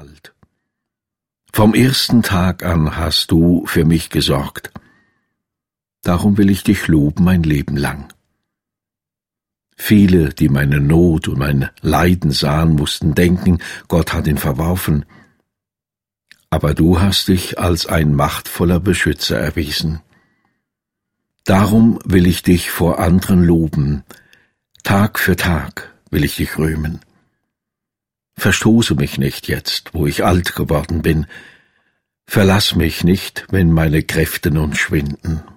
Halt. Vom ersten Tag an hast du für mich gesorgt. Darum will ich dich loben mein Leben lang. Viele, die meine Not und mein Leiden sahen, mussten denken, Gott hat ihn verworfen. Aber du hast dich als ein machtvoller Beschützer erwiesen. Darum will ich dich vor anderen loben. Tag für Tag will ich dich rühmen. Verstoße mich nicht jetzt, wo ich alt geworden bin. Verlass mich nicht, wenn meine Kräfte nun schwinden.